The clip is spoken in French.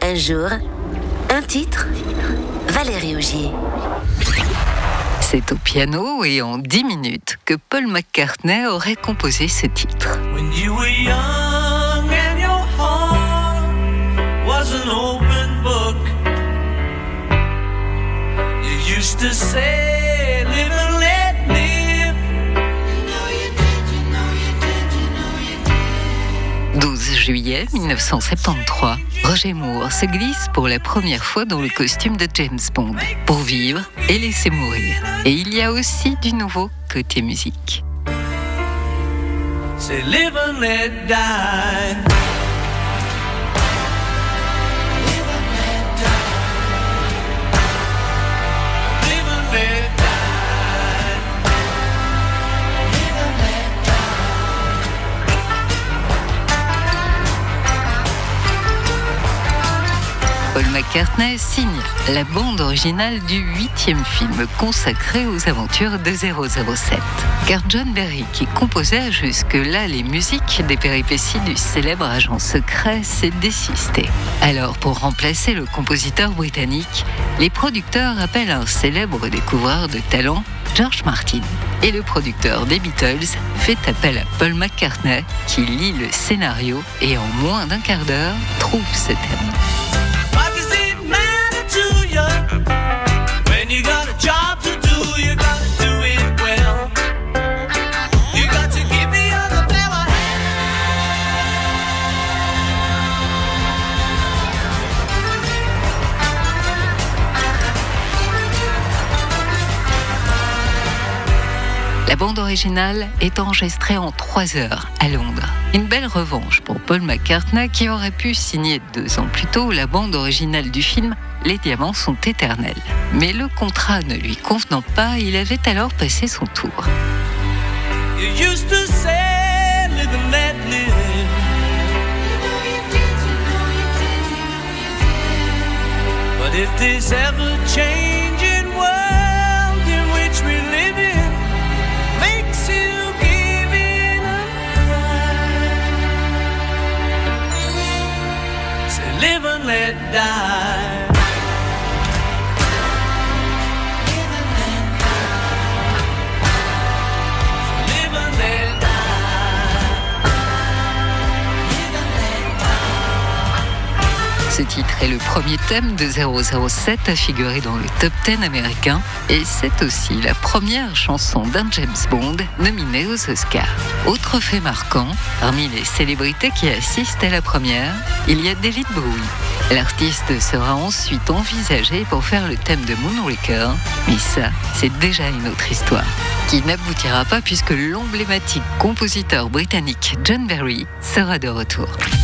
Un jour, un titre, Valérie Augier. C'est au piano et en 10 minutes que Paul McCartney aurait composé ce titre. When you were young and your heart was an open book, you used to say, live and let live. You know you did, you know you did, you know you did. 12 juillet 1973, Roger Moore se glisse pour la première fois dans le costume de James Bond pour vivre et laisser mourir. Et il y a aussi du nouveau côté musique. Say live and let die. Live and let die. Live and let die. Live and let Paul McCartney signe la bande originale du 8e film consacré aux aventures de 007. Car John Barry, qui composait jusque-là les musiques des péripéties du célèbre agent secret, s'est désisté. Alors, pour remplacer le compositeur britannique, les producteurs appellent un célèbre découvreur de talent, George Martin. Et le producteur des Beatles fait appel à Paul McCartney, qui lit le scénario et en moins d'1 quart d'heure trouve ce thème. What does it matter to you? When you got a job to do, you gotta do it well. You got to give the other fella La bande originale est enregistrée en 3 heures à Londres. Une belle revanche pour Paul McCartney qui aurait pu signer 2 ans plus tôt la bande originale du film Les Diamants sont éternels. Mais le contrat ne lui convenant pas, il avait alors passé son tour. you used to say, live and let live. You know you did, you know you did, you know you did. But if this ever-changing world in which we live in makes you give in a cry, say live and let die. Ce titre est le premier thème de 007 à figurer dans le top 10 américain et c'est aussi la première chanson d'un James Bond nominé aux Oscars. Autre fait marquant, parmi les célébrités qui assistent à la première, il y a David Bowie. L'artiste sera ensuite envisagé pour faire le thème de Moonraker, mais ça, c'est déjà une autre histoire, qui n'aboutira pas puisque l'emblématique compositeur britannique John Barry sera de retour.